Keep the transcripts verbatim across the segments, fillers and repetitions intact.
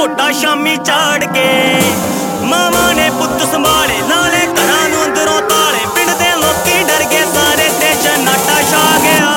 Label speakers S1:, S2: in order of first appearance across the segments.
S1: ਝੋਟਾ ਸ਼ਾਮੀ ਝਾੜ ਕੇ ਮਾਵਾਂ ਨੇ ਪੁੱਤ ਸੰਭਾਲੇ ਨਾਲੇ ਘਰਾਂ ਨੂੰ ਅੰਦਰੋਂ ਤਾਲੇ ਪਿੰਡ ਦੇ ਲੋਕੀ ਡਰ ਗਏ ਸਾਰੇ ਤੇ ਚਨਾਟਾ ਛਾ ਗਿਆ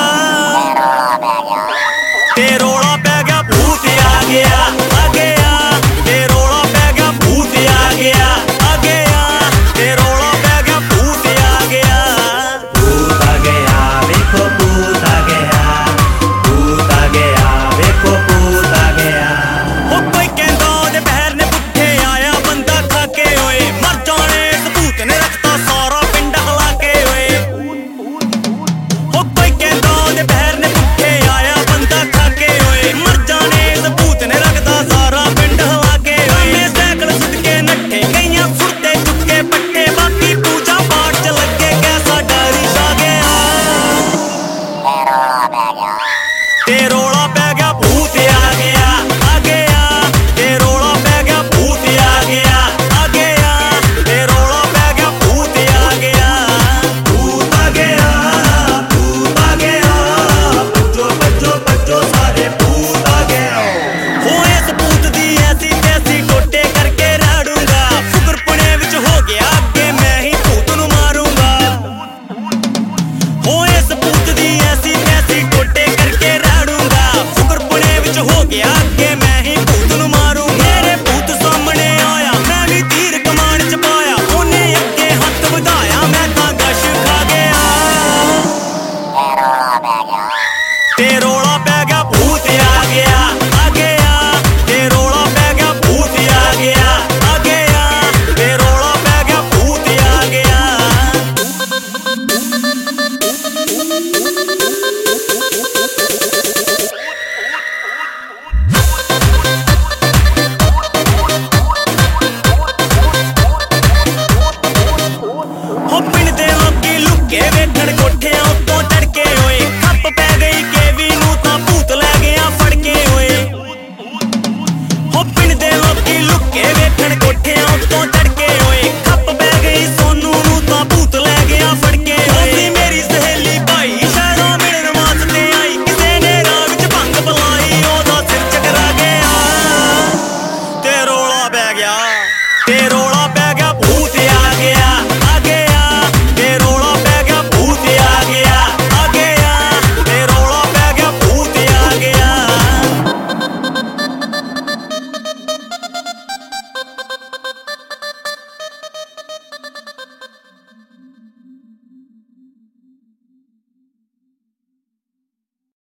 S1: ਤੇ ਰੌਲਾ ਪੈ ਗਿਆ ਭੂਤ ਆ ਗਿਆ ਆ ਗਿਆ ਤੇ ਰੌਲਾ ਪੈ ਗਿਆ ਭੂਤ ਆ ਗਿਆ ਆ ਗਿਆ ਤੇ ਰੌਲਾ ਪੈ ਗਿਆ ਭੂਤ ਆ ਗਿਆ ਭੂਤ ਆ ਗਿਆ ਵੇਖੋ ਭੂਤ ਆ ਗਿਆ ਭੂਤ ਆ ਗਿਆ ਵੇਖੋ ਭੂਤ ਆ ਗਿਆ ਉਹ ਕੋਈ ਕਹਿੰਦਾ ਉਹਦੇ ਬਹਿਰ ਨੇ ਪੁੱਠੇ ਆਇਆ ਬੰਦਾ ਖਾ ਕੇ ਓਏ ਮਰ ਜਾਣੇ ਇਸ ਭੂਤ ਨੇ ਰੱਖਤਾ ਸਾਰਾ ਪਿੰਡ ਹਿਲਾ ਕੇ ਓਏ ਉਹ ਕੋਈ ਕਹਿੰਦਾ ਉਹਦੇ ਬਹਿਰ ਨੇ ਪੁੱਠੇ ਆਇਆ ਬੰਦਾ ਖਾ ਕੇ ਓਏ ਮਰ ਜਾਣੇ ਇਸ ਭੂਤ ਨੇ ਰੱਖਤਾ ਸਾਰਾ ਪਿੰਡ ਹਿਲਾ ਕੇ ਓਏ ਮੈਂ ਸਾਈਕਲ ਸੁੱਟ ਕੇ ਨੱਠੇ ਗਈਆਂ ਸੁਰਤੇ ਚੁੱਕੇ ਪੱਟੇ ਬਾਕੀ ਪੂਜਾ ਪਾਠ ਚ ਲੱਗੇ ਕੈਸਾ ਡਰ ਛਾ ਗਿਆ ਤੇ ਰੌਲਾ ਪੈ ਗਿਆ ਭੂਤ ਆ ਗਿਆ ਆ ਗਿਆ ਤੇ ਰੌਲਾ ਪੈ ਗਿਆ ਭੂਤ ਆ ਗਿਆ ਆ ਗਿਆ ਤੇ ਰੌਲਾ ਪੈ ਗਿਆ ਭੂਤ ਆ ਗਿਆ ਭੂਤ ਆ ਗਿਆ ਭੂਤ ਆ ਗਿਆ ਭੱਜੋ ਭੱਜੋ ਭੱਜੋ ਸਾਰੇ ਭੂਤ ਆ ਗਿਆ ਹੋ ਇਸ ਭੂਤ ਦੀ ਐਸੀ ਤੈਸੀ ਟੋਟੇ ਕਰਕੇ ਰਾੜੂੰਗਾ ਫੁਕਰਪੁਣੇ ਵਿੱਚ ਹੋ ਗਿਆ ਅੱਗੇ ਮੈਂ ਹੀ ਭੂਤ ਨੂੰ ਮਾਰੂੰਗਾ ਹੋ ਇਸ ਭੂਤ ਦੀ ਐਸੀ ਤੈਸੀ ਟੋਟੇ ਕਰਕੇ ਰਾੜੂੰਗਾ ਫੁਕਰਪੁਣੇ ਵਿੱਚ ਹੋ ਗਿਆ ਅੱਗੇ ਮੈਂ ਹੀ ਭੂਤ ਨੂੰ ਮਾਰੂ ਮੇਰੇ ਭੂਤ ਸਾਹਮਣੇ ਆਇਆ ਮੈਂ ਵੀ ਤੀਰ ਕਮਾਨ ਚ ਪਾਇਆ ਉਹਨੇ ਅੱਗੇ ਹੱਥ ਵਧਾਇਆ ਮੈਂ ਤਾਂ ਗਸ਼ ਖਾ ਗਿਆ ਤੇ ਰੌਲਾ ਪੈ ਗਿਆ ਭੂਤ ਆ ਗਿਆ ਆ ਗਿਆ ਤੇ ਰੌਲਾ ਪੈ ਗਿਆ ਭੂਤ ਆ ਗਿਆ ਆ ਗਿਆ ਤੇ ਰੌਲਾ ਪੈ ਗਿਆ ਭੂਤ ਆ ਗਿਆ ਹੋ ਪਿੰਡ ਦੇ ਲੋਕੀ ਲੁੱਕੇ ਵੇਖਣ ਕੋਠਿਆਂ ਉੱਤੋਂ ਚੜ ਕੇ ਓਏ ਖੱਪ ਪੈ ਗਈ ਕੇਵੀ ਨੂੰ ਤਾਂ ਭੂਤ ਲੈ ਗਿਆ ਫੜ ਕੇ ਓਏ ਹੋ ਪਿੰਡ ਦੇ ਲੋਕੀ ਲੁੱਕੇ ਵੇਖਣ